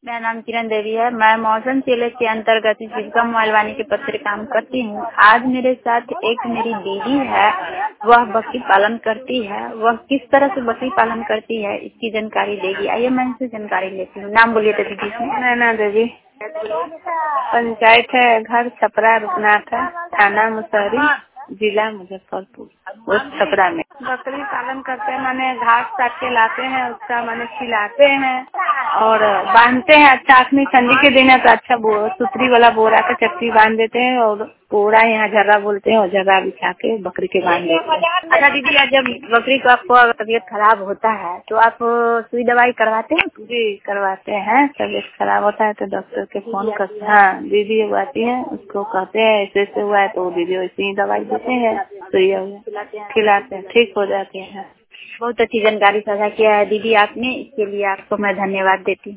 मेरा नाम किरण देवी है। मैं मौसम जिले के अंतर्गत जीविका मोबाइल वाणी के पद पर काम करती हूँ। आज मेरे साथ एक मेरी दीदी है, वह बकरी पालन करती है। वह किस तरह से बकरी पालन करती है इसकी जानकारी देगी। आइए मैं इनसे जानकारी लेती हूँ। नाम बोलिए तो दीदी। नैना देवी, पंचायत है घर छपरा रुकनाथ है, थाना मुसहरी, जिला मुजफ्फरपुर, उस छपरा में। बकरी पालन करते हैं, माने घास काट के लाते हैं, उसका माने खिलाते हैं और बांधते हैं। अच्छा, अखनी ठंडी के दिन है तो अच्छा सुतरी वाला बोरा का चट्टी बांध देते हैं और पूरा यहाँ झर्रा बोलते हैं और झर्रा बिछा के बकरी के बांध देते हैं। अच्छा दीदी, जब बकरी को आपको तबीयत खराब होता है तो आप सुई दवाई करवाते हैं? जी करवाते हैं। तबीयत खराब होता है तो डॉक्टर के फोन करते हैं। हाँ, दीदी आती है, उसको कहते हैं ऐसे ऐसे हुआ है तो वो दीदी वैसे ही दवाई देते हैं, सुई खिलाते हैं, ठीक हो जाते हैं। बहुत अच्छी जानकारी साझा किया है दीदी आपने, इसके लिए आपको मैं धन्यवाद देती हूँ।